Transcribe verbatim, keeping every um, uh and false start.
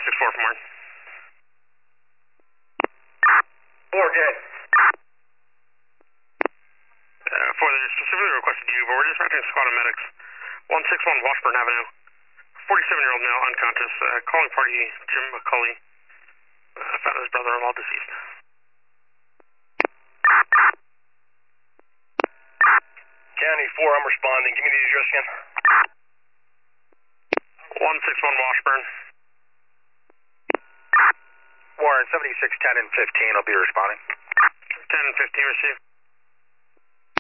six four from Martin. four J. Uh, four, they specifically requested you, but we're dispatching a squad of medics. one six one Washburn Avenue. forty-seven-year-old male, unconscious. Uh, calling party, Jim McCulley. Uh, found his brother-in-law deceased. County four, I'm responding. Give me the address again. one six one Washburn. Warren, seventy-six ten and fifteen, I'll be responding. ten and fifteen received.